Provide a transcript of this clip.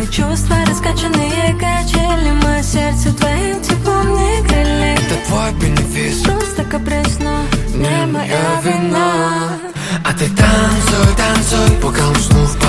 Мои чувства раскачанные качели, мое сердце твоим теплом не грели. Это твой бенефис, просто каприз, но не моя вина. А ты танцуй, танцуй, пока усну в